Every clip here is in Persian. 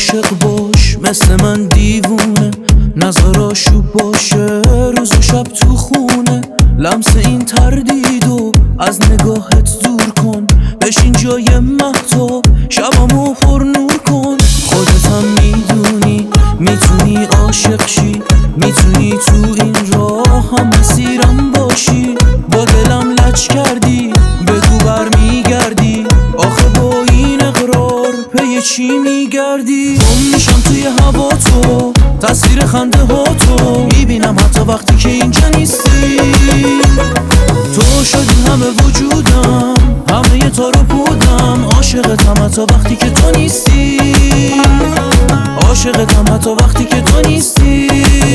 عاشق باش مثل من دیوونه، نظراشو باشه روز و شب تو خونه. لمس این تردیدو از نگاهت دور کن، بشین جای مهتاب شبامو پر نور کن. خودتم میدونی میتونی عاشق شی، میتونی تو این راه هم مسیرم باشی. با دلم لج کردی بگو برمیگردی، آخه با این اقرار پی چی میگردی؟ گم میشم توی هوا تو، تصویر خنده ها تو میبینم حتی وقتی که اینجا نیستی. تو شدی همه وجودم، همه تا رو بودم. عاشقتم حتی وقتی که تو نیستی، عاشقتم حتی وقتی که تو نیستی.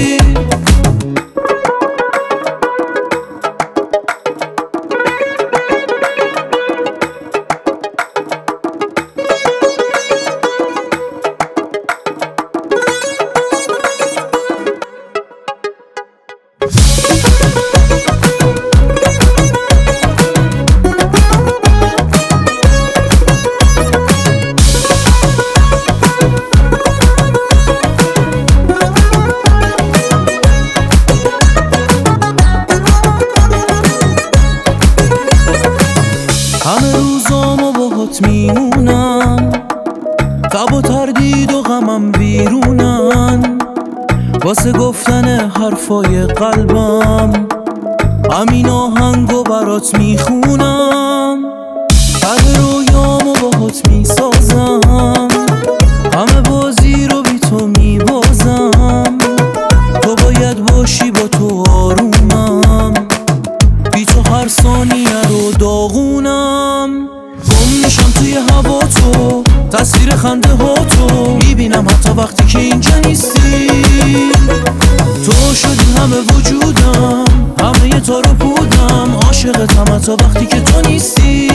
همه روزامو باهات میمونم، تب و تردید و غمم بیرونن، واسه گفتن حرفای قلبم همین آهنگو برات میخونم. هر رویامو باهات میسازم، همه بازی رو بی تو میبازم. تو باید باشی با تو آرومم، بی تو هر ثانیه رو داغونم. گم میشم توی هوا تو، تصویر خنده ها تو میبینم حتی وقتی که اینجا نیستی. تو شدی همه وجودم، همه تا رو بودم. عاشقتم حتی وقتی که تو نیستی،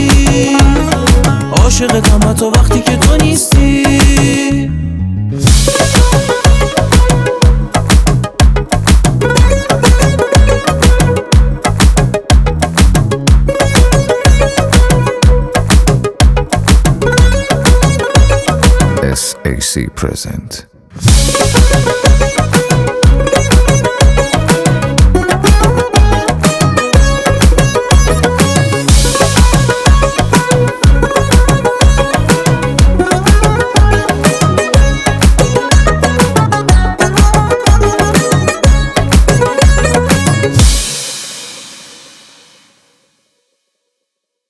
عاشقتم حتی وقتی که تو نیستی. SAC present.